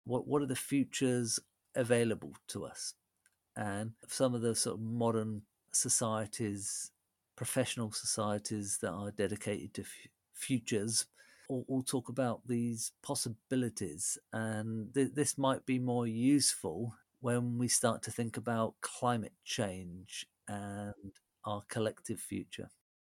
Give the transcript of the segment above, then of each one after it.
What are the futures available to us? And some of the sort of modern societies, professional societies that are dedicated to futures, all talk about these possibilities. And this might be more useful when we start to think about climate change and our collective future.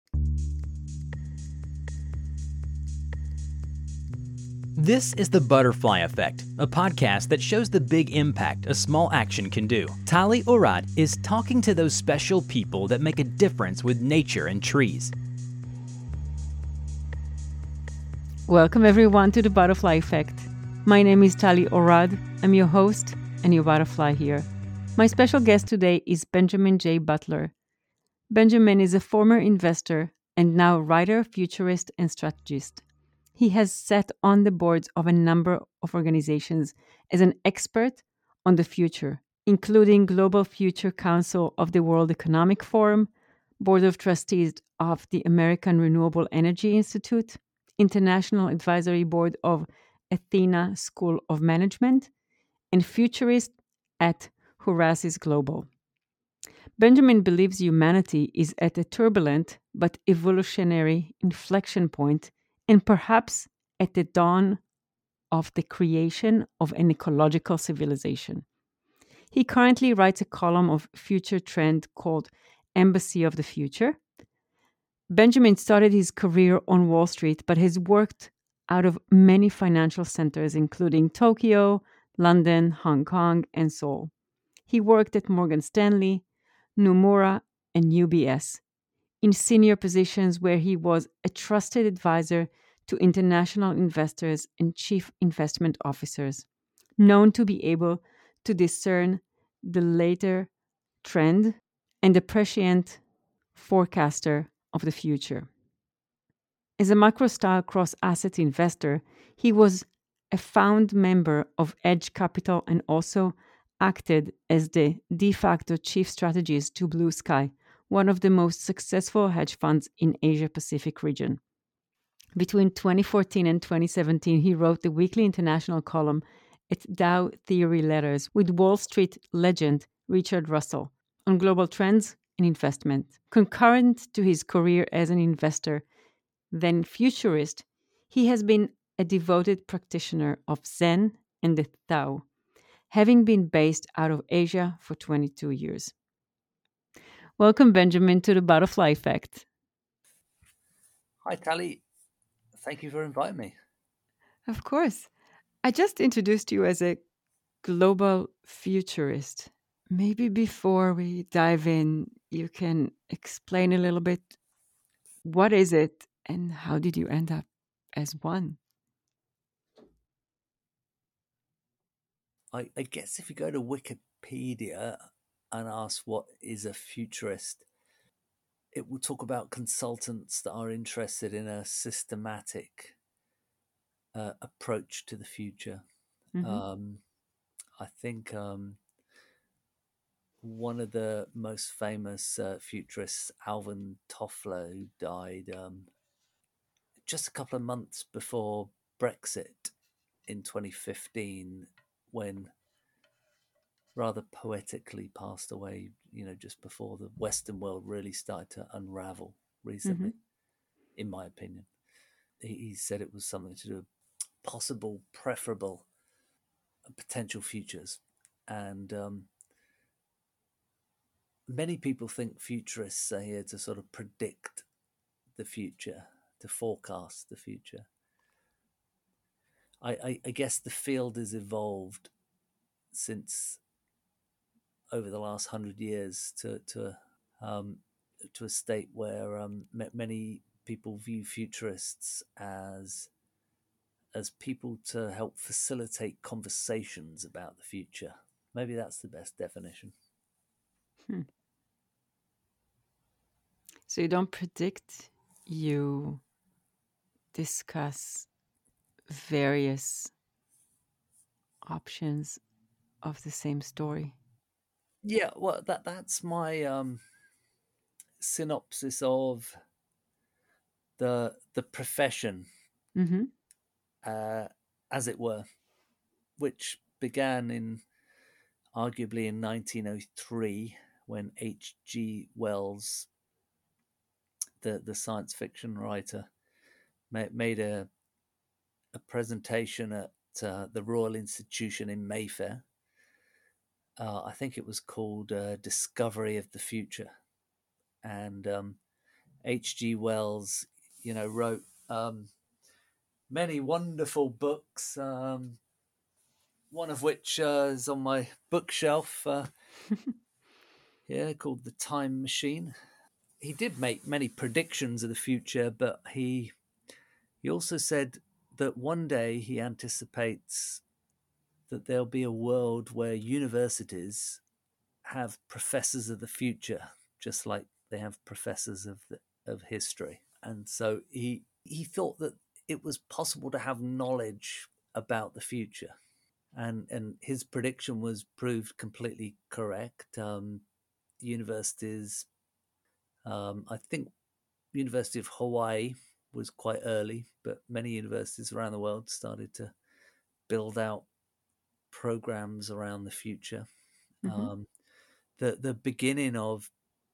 This is The Butterfly Effect, a podcast that shows the big impact a small action can do. Tali Orad is talking to those special people that make a difference with nature and trees. Welcome everyone to The Butterfly Effect. My name is Tali Orad. I'm your host and your butterfly here. My special guest today is Benjamin J. Butler. Benjamin is a former investor and now writer, futurist, and strategist. He has sat on the boards of a number of organizations as an expert on the future, including Global Future Council of the World Economic Forum, Board of Trustees of the American Renewable Energy Institute, International Advisory Board of Athena School of Management, and futurist at Horasis Global. Benjamin believes humanity is at a turbulent but evolutionary inflection point and perhaps at the dawn of the creation of an ecological civilization. He currently writes a column of future trend called Embassy of the Future. Benjamin started his career on Wall Street but has worked out of many financial centers, including Tokyo, London, Hong Kong, and Seoul. He worked at Morgan Stanley, Nomura, and UBS in senior positions where he was a trusted advisor to international investors and chief investment officers, known to be able to discern the later trend and the prescient forecaster of the future. As a macro-style cross-asset investor, he was a found member of Edge Capital and also acted as the de facto chief strategist to Blue Sky, one of the most successful hedge funds in Asia-Pacific region. Between 2014 and 2017, he wrote the weekly international column at Dow Theory Letters with Wall Street legend Richard Russell on global trends and investment. Concurrent to his career as an investor, then futurist, he has been a devoted practitioner of Zen and the Tao, having been based out of Asia for 22 years. Welcome, Benjamin, to The Butterfly Effect. Hi, Tali. Thank you for inviting me. Of course. I just introduced you as a global futurist. Maybe before we dive in, you can explain a little bit what is it and how did you end up as one? I guess if you go to Wikipedia and ask what is a futurist, it will talk about consultants that are interested in a systematic approach to the future. Mm-hmm. I think one of the most famous futurists, Alvin Toffler, who died just a couple of months before Brexit in 2015, when rather poetically passed away, just before the Western world really started to unravel Mm-hmm. recently, in my opinion. He said it was something to do with possible, preferable, potential futures. And many people think futurists are here to sort of predict the future, to forecast the future. I guess the field has evolved since over the last 100 years to a state where many people view futurists as people to help facilitate conversations about the future. Maybe that's the best definition. Hmm. So you don't predict, you discuss various options of the same story. Yeah, well, that's my synopsis of the profession, Mm-hmm. uh, as it were. which began in arguably in 1903 when H.G. Wells, the science fiction writer, made a presentation at the Royal Institution in Mayfair. I think it was called Discovery of the Future. And H.G. Wells, wrote many wonderful books, one of which is on my bookshelf here, called The Time Machine. He did make many predictions of the future, but he also said that one day he anticipates that there'll be a world where universities have professors of the future, just like they have professors of history. And so he thought that it was possible to have knowledge about the future. And his prediction was proved completely correct. Universities, I think University of Hawaii was quite early, but many universities around the world started to build out programs around the future. Mm-hmm. The beginning of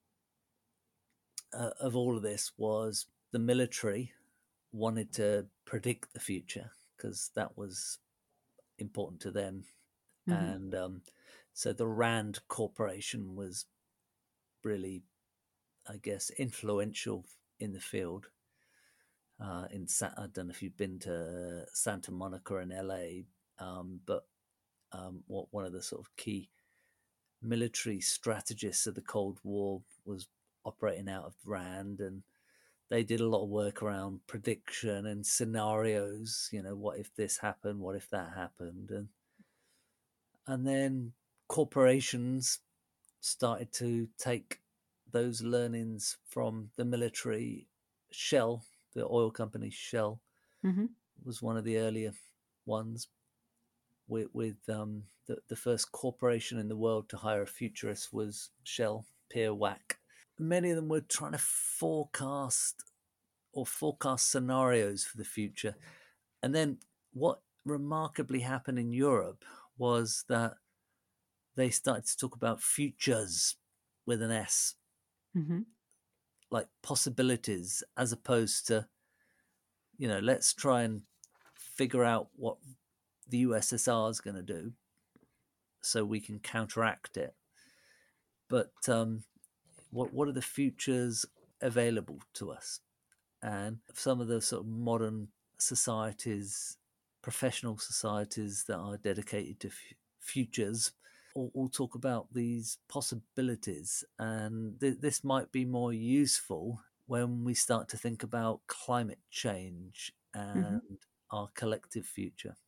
all of this was the military wanted to predict the future because that was important to them, Mm-hmm. and so the Rand Corporation was really, I guess, influential in the field. I don't know if you've been to Santa Monica in LA, but one of the sort of key military strategists of the Cold War was operating out of Rand, and they did a lot of work around prediction and scenarios. What if this happened? What if that happened? And then corporations started to take those learnings from the military. Shell, the oil company Shell, Mm-hmm. was one of the earlier ones, with the first corporation in the world to hire a futurist was Shell, Pierre Wack. Many of them were trying to forecast scenarios for the future. And then what remarkably happened in Europe was that they started to talk about futures with an S, Mm-hmm. like possibilities, as opposed to, let's try and figure out what the USSR is going to do so we can counteract it. But what are the futures available to us? And some of the sort of modern societies, professional societies that are dedicated to futures, all talk about these possibilities. And this might be more useful when we start to think about climate change Mm-hmm. and our collective future.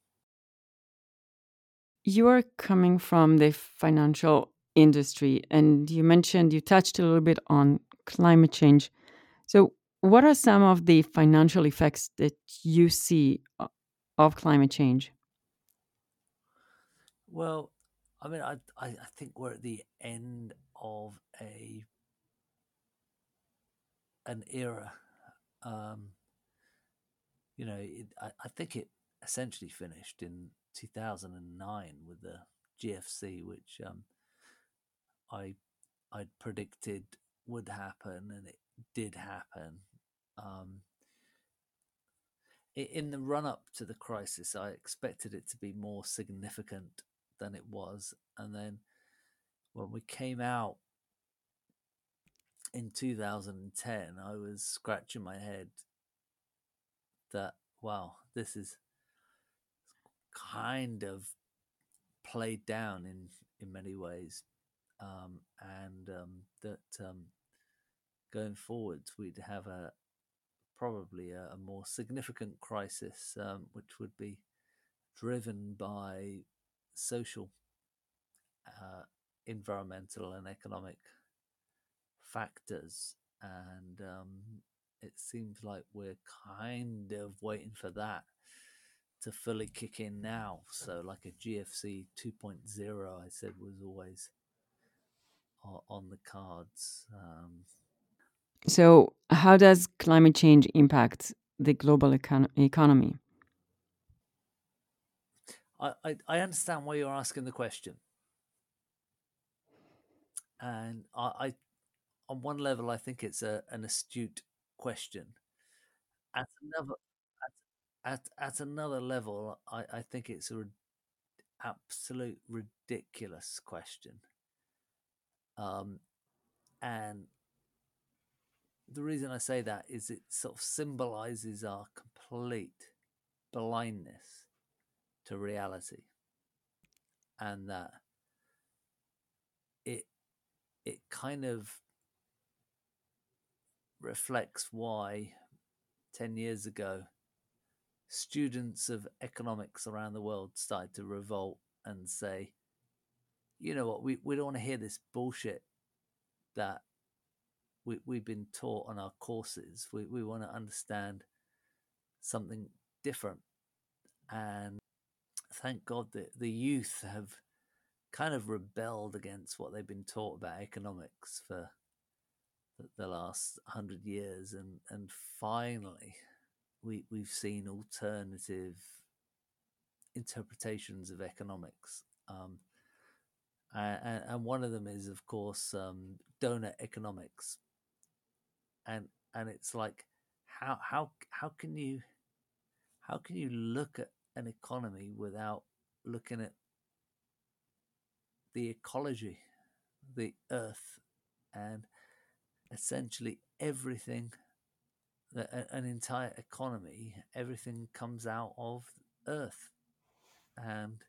You are coming from the financial industry, and you touched a little bit on climate change. So, what are some of the financial effects that you see of climate change? Well, I mean, I think we're at the end of an era. Um, I think it essentially finished in 2009 with the GFC, which I I'd predicted would happen, and it did happen. Um, in the run up to the crisis, I expected it to be more significant than it was, and then when we came out in 2010, I was scratching my head that, wow, this is kind of played down in many ways, and that going forwards we'd have probably a more significant crisis, which would be driven by social, uh, environmental, and economic factors. And it seems like we're kind of waiting for that to fully kick in now. So, like a GFC 2.0, I said, was always on the cards. So, how does climate change impact the global economy? I understand why you're asking the question, and on one level, I think it's an astute question. At another, at another level, I think it's a absolute ridiculous question. Um, and the reason I say that is it sort of symbolizes our complete blindness to reality, and that it it kind of reflects why 10 years ago students of economics around the world started to revolt and say, you know what, we don't want to hear this bullshit that we've been taught on our courses. We want to understand something different. And thank God that the youth have kind of rebelled against what they've been taught about economics for the last 100 years. And finally, we've seen alternative interpretations of economics. And one of them is, of course, donor economics. And it's like, how can you look at an economy without looking at the ecology, the earth, and essentially everything, an entire economy, everything comes out of earth and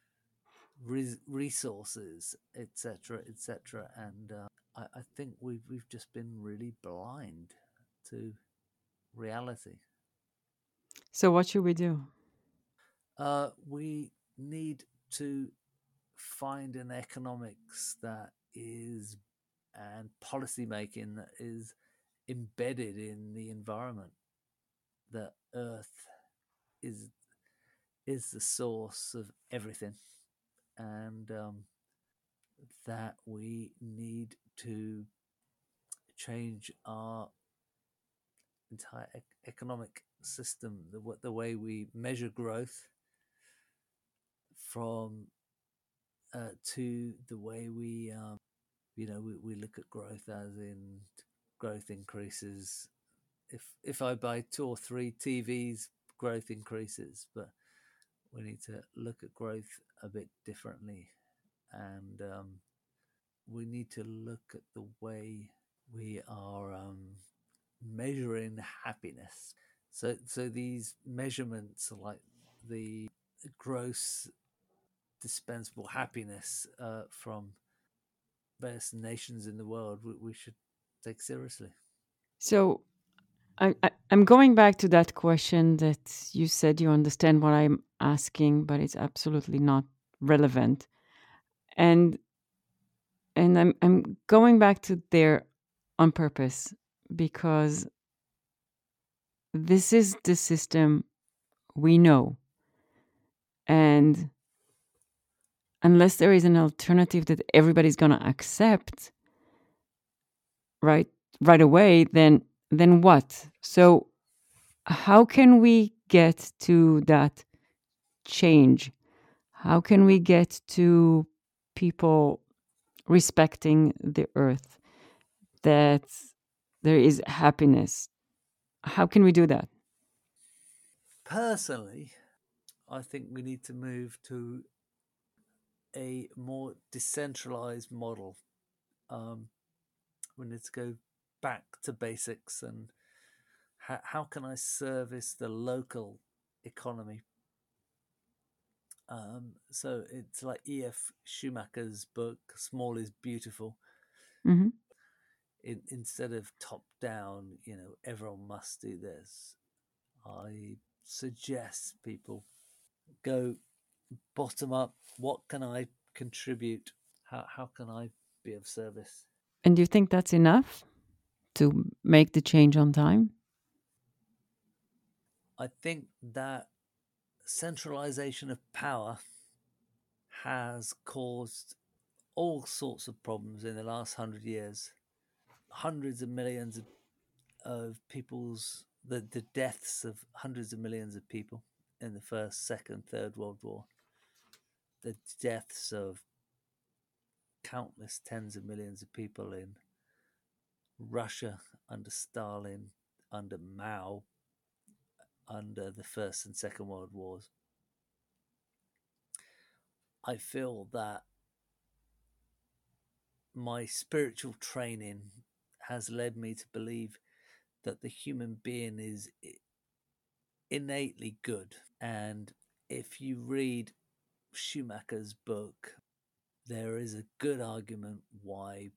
resources, etc., etc. And I think we've just been really blind to reality. So, what should we do? We need to find an economics that is, and policy making that is embedded in the environment. That Earth is the source of everything, and that we need to change our entire economic system, the way we measure growth, from to the way we we look at growth as in growth increases. If I buy 2 or 3 TVs, growth increases, but we need to look at growth a bit differently, and we need to look at the way we are measuring happiness. So these measurements, like the gross dispensable happiness from various nations in the world, we should take seriously. So, I'm going back to that question that you said you understand what I'm asking, but it's absolutely not relevant. And I'm going back to there on purpose because this is the system we know. And unless there is an alternative that everybody's going to accept right away, then what? So how can we get to that change? How can we get to people respecting the earth, that there is happiness? How can we do that? Personally, I think we need to move to a more decentralized model. We need to go back to basics, and how can I service the local economy? So it's like E.F. Schumacher's book, Small is Beautiful. Mm-hmm. Instead of top down, everyone must do this, I suggest people go bottom up. What can I contribute? How can I be of service? And do you think that's enough to make the change on time? I think that centralization of power has caused all sorts of problems in the last 100 years. Hundreds of millions of people's the deaths of hundreds of millions of people in the First, Second, Third World War. the deaths of countless tens of millions of people in Russia under Stalin, under Mao, under the First and Second World Wars, I feel that my spiritual training has led me to believe that the human being is innately good. And if you read Schumacher's book, there is a good argument why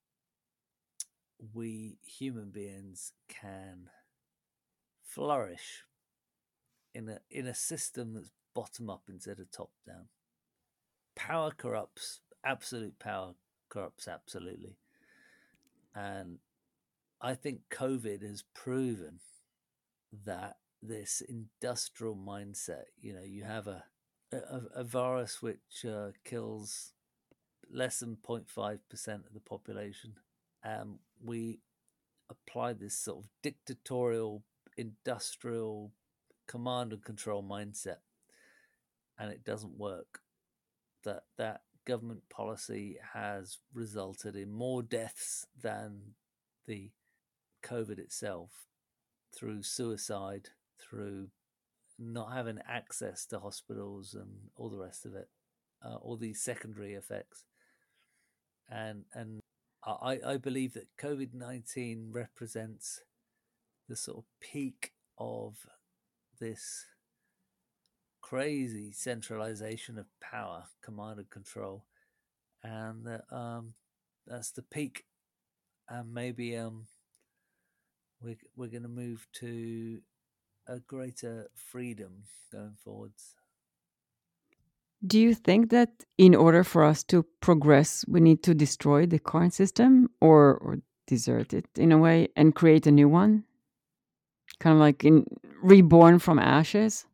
we human beings can flourish in a system that's bottom up instead of top down. Power corrupts, absolute power corrupts absolutely. And I think COVID has proven that this industrial mindset, you have a virus which kills less than 0.5% of the population. We apply this sort of dictatorial, industrial command and control mindset, and it doesn't work. That government policy has resulted in more deaths than the COVID itself, through suicide, through not having access to hospitals and all the rest of it, all these secondary effects. And I believe that COVID-19 represents the sort of peak of this crazy centralization of power, command and control, and that's the peak. And maybe we're going to move to a greater freedom going forwards. Do you think that in order for us to progress, we need to destroy the current system or desert it in a way and create a new one? Kind of like reborn from ashes?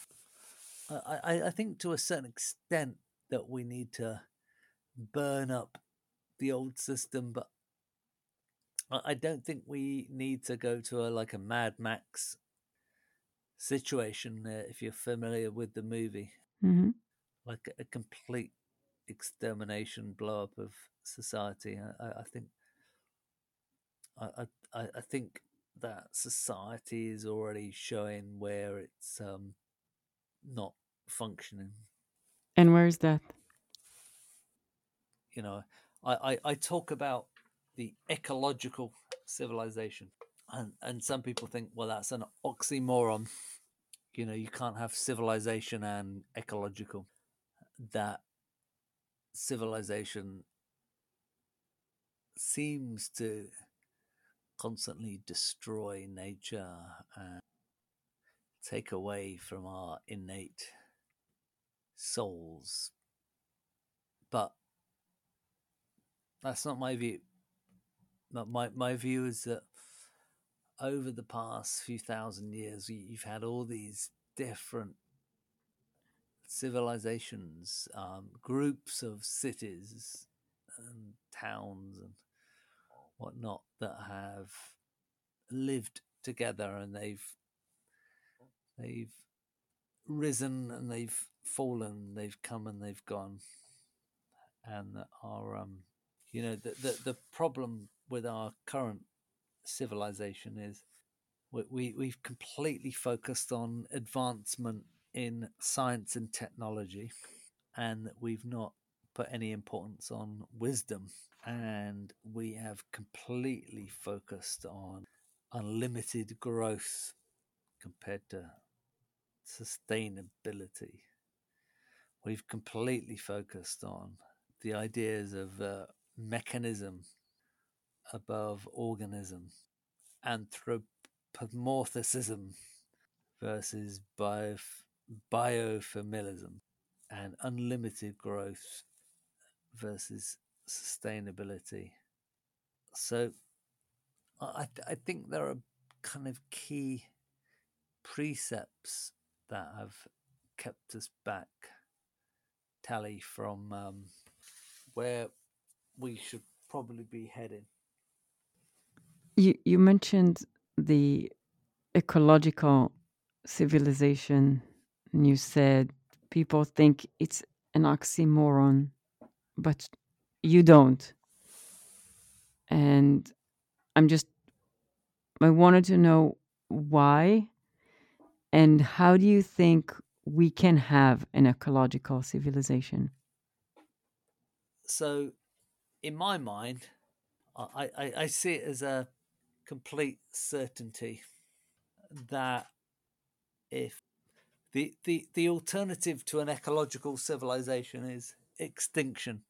I think to a certain extent that we need to burn up the old system, but I don't think we need to go to a Mad Max situation, if you're familiar with the movie. Mm-hmm. Like a complete extermination, blow up of society. I think that society is already showing where it's not functioning. And where is that? I talk about the ecological civilization, and some people think, well, that's an oxymoron. You can't have civilization and ecological. That civilization seems to constantly destroy nature and take away from our innate souls. But that's not my view. My view is that over the past few thousand years, you've had all these different civilizations, groups of cities and towns and whatnot that have lived together, and they've risen and they've fallen, they've come and they've gone, and that are the problem with our current civilization is we've completely focused on advancement in science and technology, and that we've not put any importance on wisdom, and we have completely focused on unlimited growth compared to sustainability. We've completely focused on the ideas of mechanism above organism, anthropomorphism versus biofeminism, and unlimited growth versus sustainability. So I think there are kind of key precepts that have kept us back, Tally, from where we should probably be heading. You mentioned the ecological civilization, and you said people think it's an oxymoron, but you don't. And I wanted to know why and how do you think we can have an ecological civilization? So, in my mind, I see it as a complete certainty that if the alternative to an ecological civilization is extinction.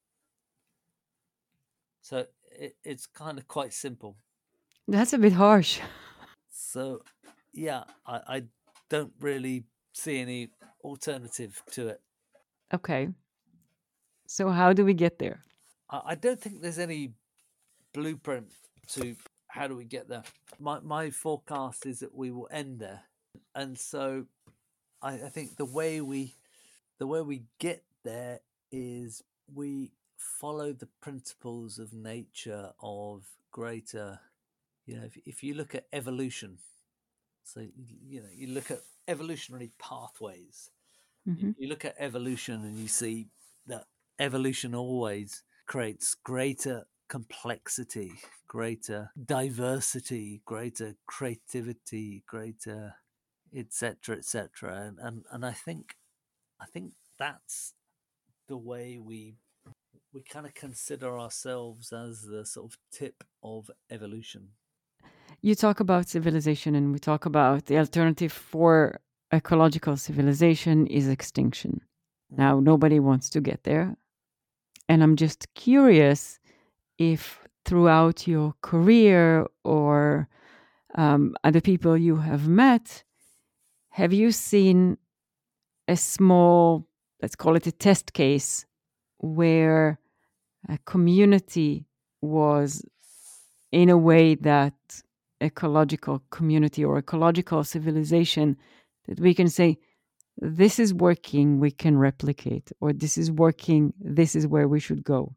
So it's kind of quite simple. That's a bit harsh. So yeah, I don't really see any alternative to it. Okay. So, how do we get there? I don't think there's any blueprint to how do we get there. My forecast is that we will end there, and so I think the way we get there is we follow the principles of nature of greater. If you look at evolution, so you look at evolutionary pathways. Hmm. You look at evolution and you see that evolution always creates greater complexity, greater diversity, greater creativity, greater etc etc. And I think that's the way we kind of consider ourselves as the sort of tip of evolution. You talk about civilization, and we talk about the alternative for ecological civilization is extinction. Mm. Now, nobody wants to get there. And I'm just curious if throughout your career or other people you have met, have you seen a small, let's call it a test case, where a community was in a way that ecological community or ecological civilization that we can say, this is working, we can replicate, or this is working, this is where we should go?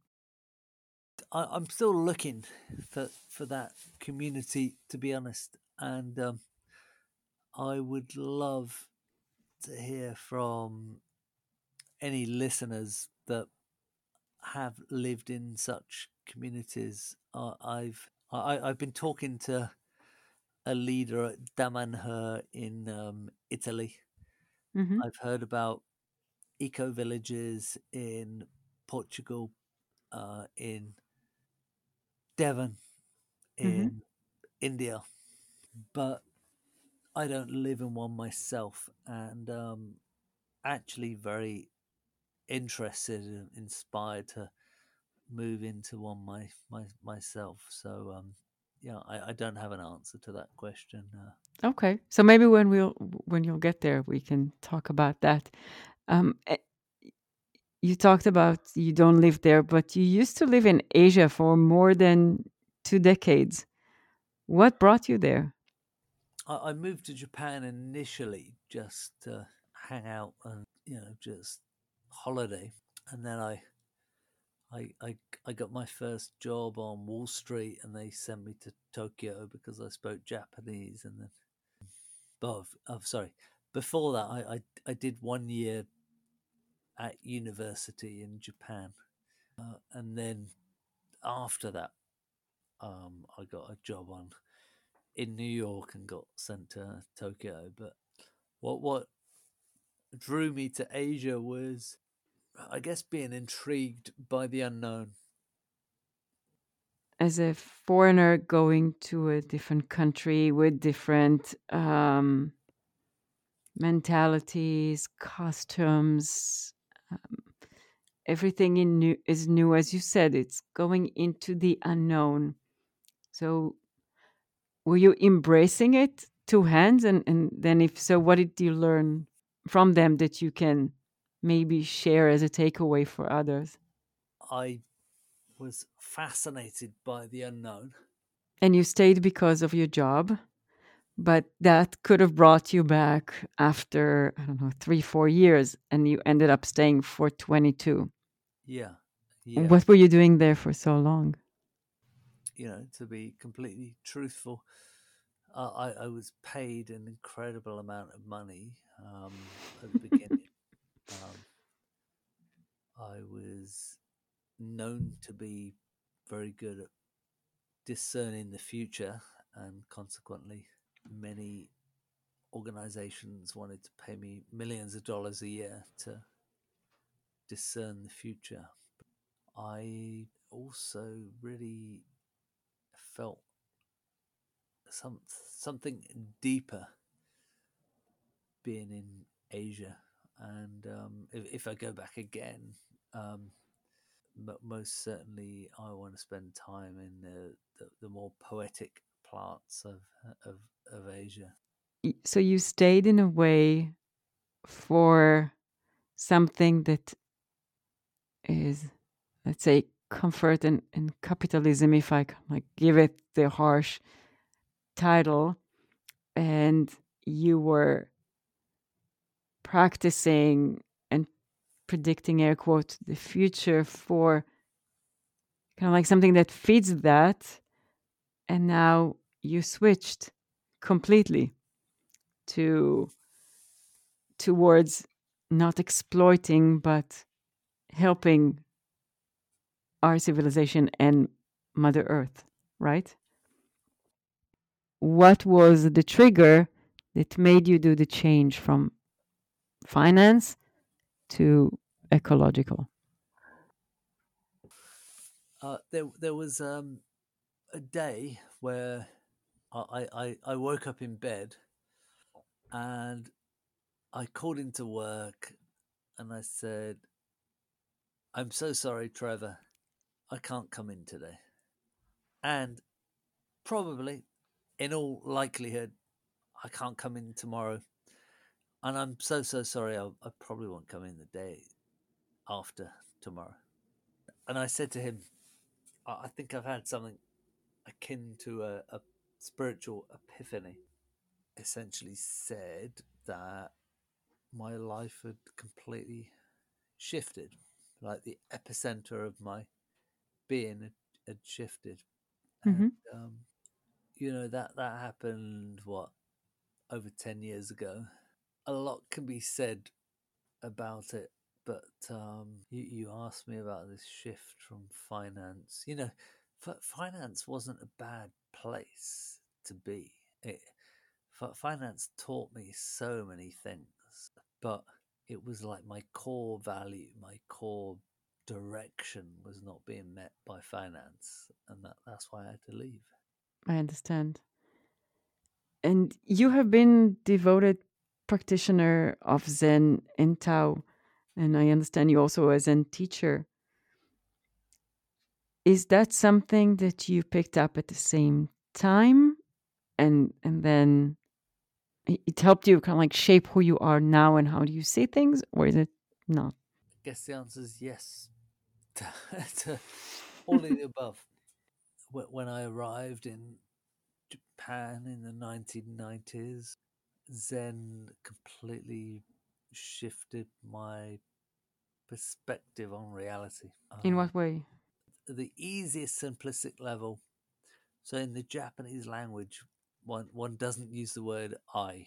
I'm still looking for that community, to be honest, and I would love to hear from any listeners that have lived in such communities. I've been talking to a leader at Damanhur in Italy. Mm-hmm. I've heard about eco villages in Portugal, in Devon, Mm-hmm. in India, but I don't live in one myself, and actually very interested and inspired to move into one myself. So yeah, I don't have an answer to that question. Okay, so maybe when you'll get there, we can talk about that. Um, eh, you talked about you don't live there, but you used to live in Asia for more than 2 decades. What brought you there? I moved to Japan initially just to hang out and just holiday, and then I, I I got my first job on Wall Street, and they sent me to Tokyo because I spoke Japanese. And then, sorry, before that, I did 1 year at university in Japan, and then after that, I got a job on in New York and got sent to Tokyo. But what drew me to Asia was, I guess, being intrigued by the unknown. As a foreigner going to a different country with different mentalities, customs, everything is new. As you said, it's going into the unknown. So, were you embracing it two hands? And then, if so, what did you learn from them that you can maybe share as a takeaway for others? I was fascinated by the unknown. And you stayed because of your job, but that could have brought you back after, I don't know, 3, 4 years, and you ended up staying for 22. Yeah, yeah. What were you doing there for so long? To be completely truthful, I was paid an incredible amount of money at the beginning. Um, I was known to be very good at discerning the future, and consequently, many organizations wanted to pay me millions of dollars a year to discern the future. I also really felt something deeper being in Asia, and if I go back again, most certainly I want to spend time in the more poetic parts of Asia. So you stayed in a way for something that is, let's say, comfort and capitalism, if I can like give it the harsh title, and you were practicing and predicting, air quote, the future for kind of like something that feeds that, and now you switched completely to towards not exploiting but helping our civilization and Mother Earth, right? What was the trigger that made you do the change from finance to ecological? There was a day where I woke up in bed and I called into work and I said, "I'm so sorry, Trevor. I can't come in today." And probably, in all likelihood, I can't come in tomorrow. And I'm so sorry. I probably won't come in the day after tomorrow. And I said to him, I think I've had something akin to a spiritual epiphany. Essentially said that my life had completely shifted, like the epicenter of my being had shifted. And Mm-hmm. that happened over 10 years ago. A lot can be said about it, but you asked me about this shift from finance. Finance wasn't a bad place to be. Finance taught me so many things, but it was like my core value, my core direction was not being met by finance, and that's why I had to leave. I understand. And you have been devoted practitioner of Zen and Tao, and I understand you also a Zen teacher. Is that something that you picked up at the same time, and then it helped you kind of like shape who you are now and how do you see things, or is it not? I guess the answer is yes to all of the above. When I arrived in Japan in the 1990s, Zen completely shifted my perspective on reality. In what way? The easiest simplistic level. So in the Japanese language, one doesn't use the word I.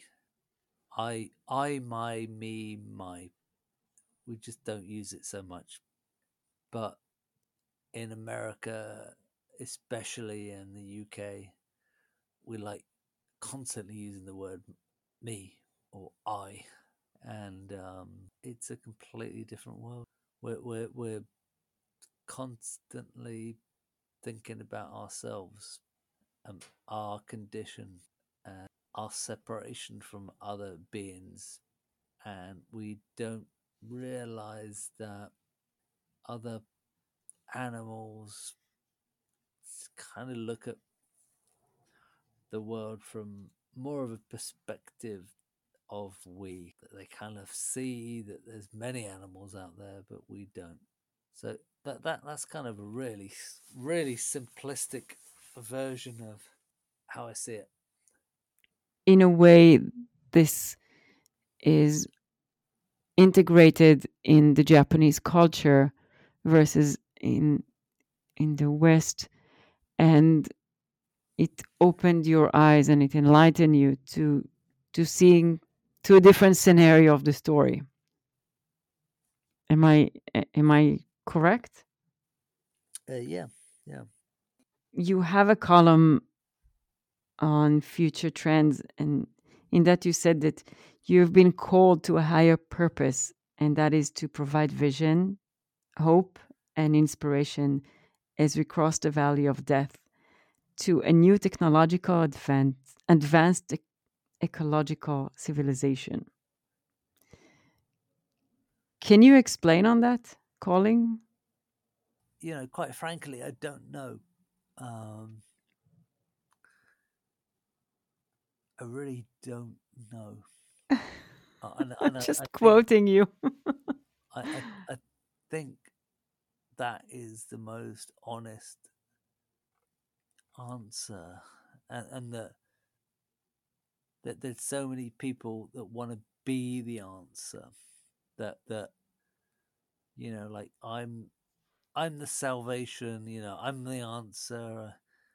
My, me, my. We just don't use it so much. But in America, especially in the UK, we like constantly using the word me or I, and it's a completely different world. We're constantly thinking about ourselves and our condition and our separation from other beings, and we don't realize that other animals kind of look at the world from more of a perspective of we. They kind of see that there's many animals out there, but we don't. So that's kind of a really simplistic version of how I see it. In a way, this is integrated in the Japanese culture versus in the West, and it opened your eyes and it enlightened you to seeing to a different scenario of the story. Am I correct? Yeah, yeah. You have a column on future trends, and in that you said that you've been called to a higher purpose, and that is to provide vision, hope, and inspiration as we cross the valley of death to a new technological advanced ecological civilization. Can you explain on that calling? Quite frankly, I don't know. Um, I really don't know. And I Just think quoting you. I think that is the most honest answer, and that there's so many people that want to be the answer. That like I'm the salvation. I'm the answer.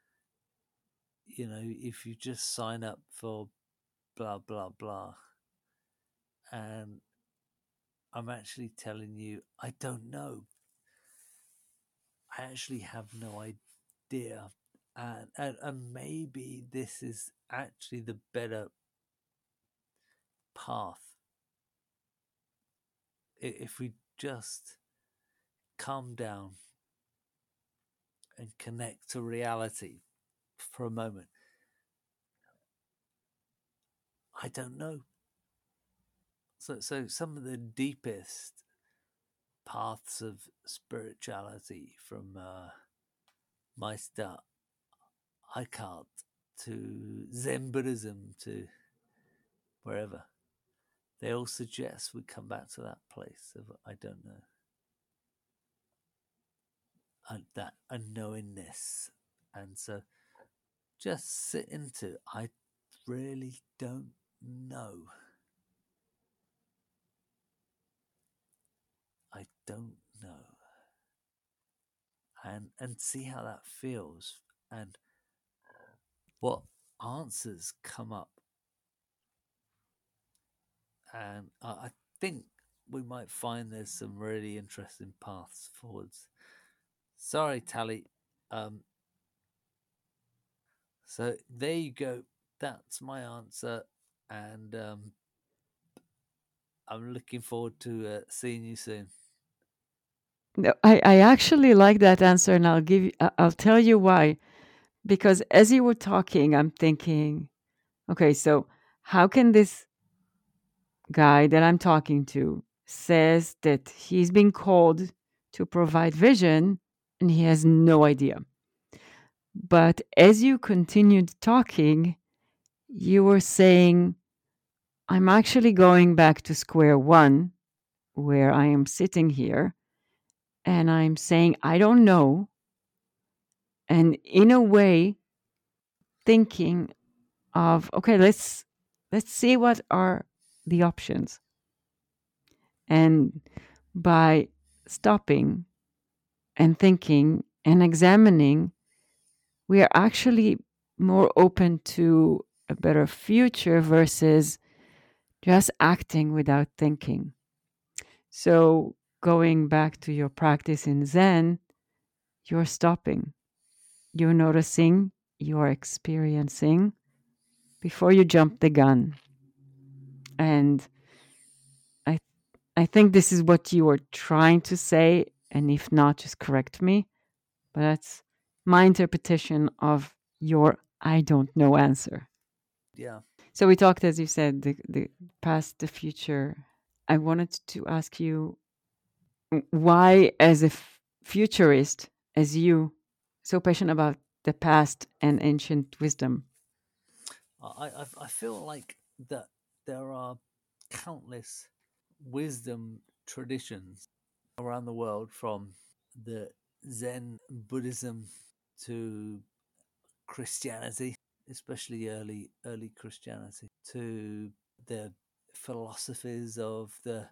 If you just sign up for blah blah blah, and I'm actually telling you, I don't know. I actually have no idea. And maybe this is actually the better path if we just calm down and connect to reality for a moment. I don't know. So some of the deepest paths of spirituality, from Meister Eckhart to Zen Buddhism to wherever, they all suggest we come back to that place of I don't know, and that unknowingness. And so just sit into I really don't know. I don't know. And see how that feels and what answers come up. And I think we might find there's some really interesting paths forwards. Sorry, Tally. Um, so there you go. That's my answer, and I'm looking forward to seeing you soon. No, I actually like that answer, and I'll tell you why. Because as you were talking, I'm thinking, okay, so how can this guy that I'm talking to says that he's been called to provide vision and he has no idea? But as you continued talking, you were saying, I'm actually going back to square one, where I am sitting here, and I'm saying, I don't know. And in a way, thinking of, okay, let's see what are the options. And by stopping and thinking and examining, we are actually more open to a better future versus just acting without thinking. So, going back to your practice in Zen, you're stopping, you're noticing, you're experiencing before you jump the gun. And I, I think this is what you were trying to say. And if not, just correct me. But that's my interpretation of your I don't know answer. Yeah. So we talked, as you said, the past, the future. I wanted to ask you why, as a futurist, as you, so passionate about the past and ancient wisdom. I feel like that there are countless wisdom traditions around the world, from the Zen Buddhism to Christianity, especially early Christianity, to the philosophies of the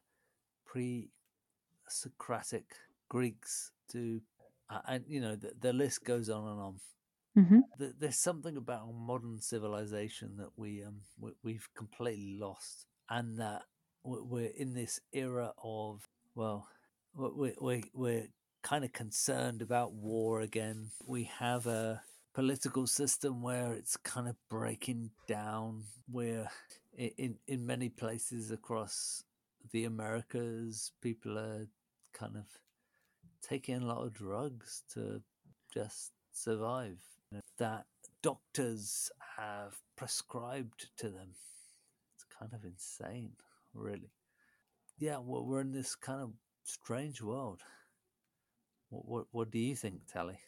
pre-Socratic Greeks, to and the list goes on and on. Mm-hmm. There's something about modern civilization that we've completely lost, and that we're in this era of, well, we're kind of concerned about war again. We have a political system where it's kind of breaking down. We're in many places across the Americas, people are kind of taking a lot of drugs to just survive. That doctors have prescribed to them. It's kind of insane, really. Yeah, well, we're in this kind of strange world. What do you think, Tally?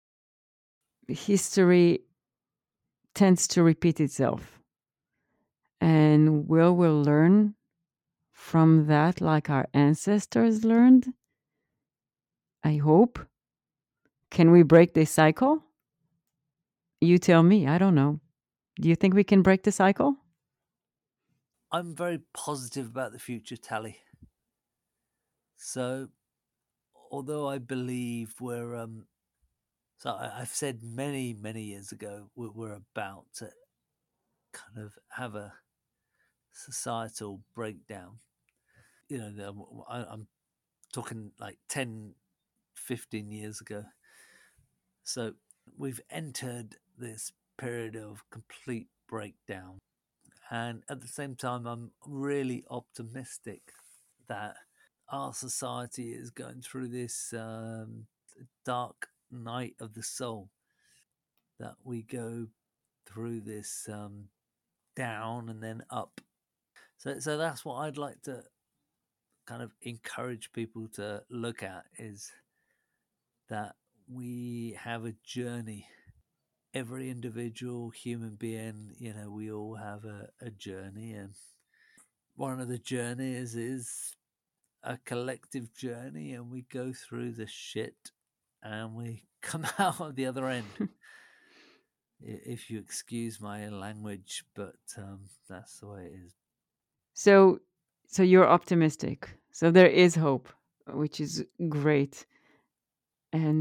History tends to repeat itself. And will we learn from that like our ancestors learned? I hope. Can we break this cycle? You tell me. I don't know. Do you think we can break the cycle? I'm very positive about the future, Tally. So, although I believe I've said many years ago we're about to kind of have a societal breakdown. I'm talking like 10, 15 years ago. So we've entered this period of complete breakdown. And at the same time, I'm really optimistic that our society is going through this dark night of the soul, that we go through this down and then up. So that's what I'd like to kind of encourage people to look at, is that we have a journey. Every individual human being, we all have a journey, and one of the journeys is a collective journey, and we go through the shit and we come out on the other end. If you excuse my language, but that's the way it is. So you're optimistic. So there is hope, which is great. And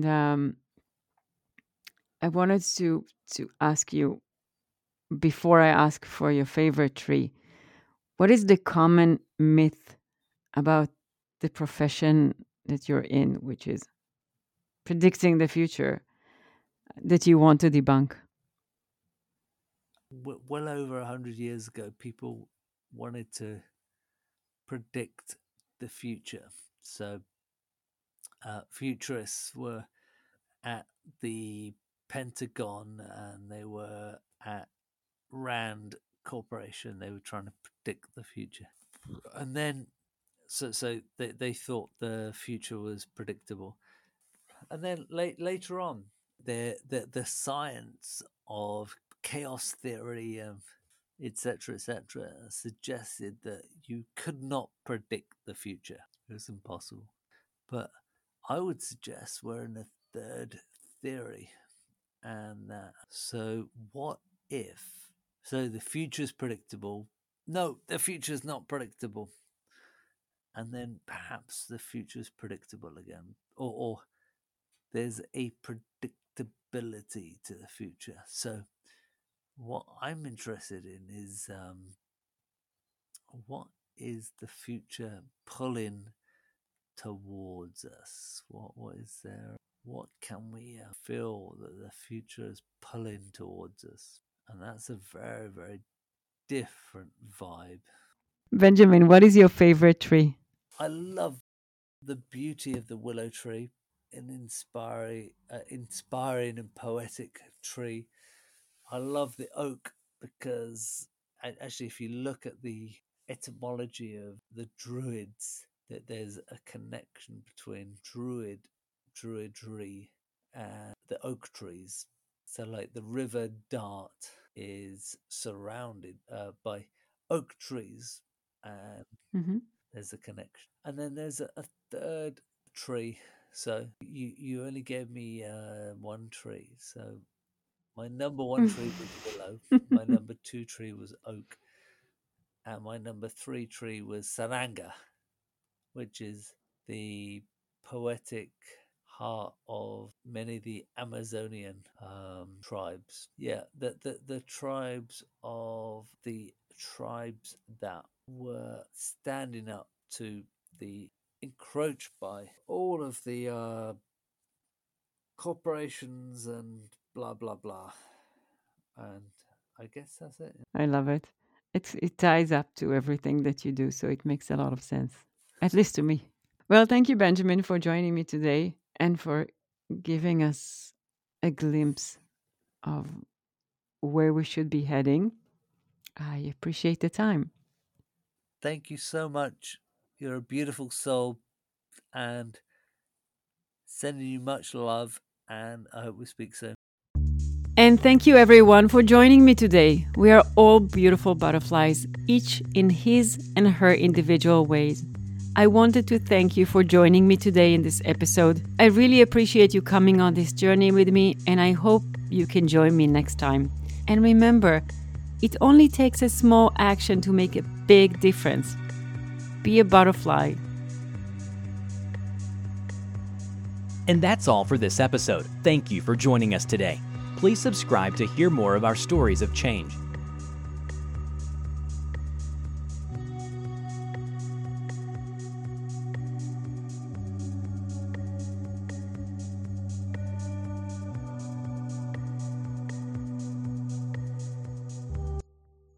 I wanted to ask you, before I ask for your favorite tree, what is the common myth about the profession that you're in, which is predicting the future, that you want to debunk? Well over 100 years ago, people wanted to predict the future. So futurists were at the Pentagon and they were at Rand Corporation. They were trying to predict the future. And then, so they thought the future was predictable. And then later on, the science of chaos theory, etc., suggested that you could not predict the future. It was impossible. But I would suggest we're in a third theory, and so what if? So the future is predictable. No, the future is not predictable. And then perhaps the future is predictable again, or there's a predictability to the future. So what I'm interested in is what is the future pulling towards us? What is there? What can we feel that the future is pulling towards us? And that's a very different vibe. Benjamin, what is your favorite tree? I love the beauty of the willow tree, an inspiring and poetic tree. I love the oak because actually, if you look at the etymology of the Druids, that there's a connection between druidry, and the oak trees. So, like the River Dart is surrounded by oak trees, and Mm-hmm. there's a connection. And then there's a third tree. So you only gave me one tree. So my number one tree was willow. My number two tree was oak. And my number three tree was saranga, which is the poetic heart of many of the Amazonian tribes. Yeah, the tribes that were standing up to the encroached by all of the corporations and blah blah blah. And I guess that's it. I love it. It ties up to everything that you do, so it makes a lot of sense, at least to me. Well, thank you, Benjamin, for joining me today and for giving us a glimpse of where we should be heading. I appreciate the time. Thank you so much. You're a beautiful soul, and sending you much love, and I hope we speak soon. And thank you, everyone, for joining me today. We are all beautiful butterflies, each in his and her individual ways. I wanted to thank you for joining me today in this episode. I really appreciate you coming on this journey with me, and I hope you can join me next time. And remember, it only takes a small action to make a big difference. Be a butterfly. And that's all for this episode. Thank you for joining us today. Please subscribe to hear more of our stories of change.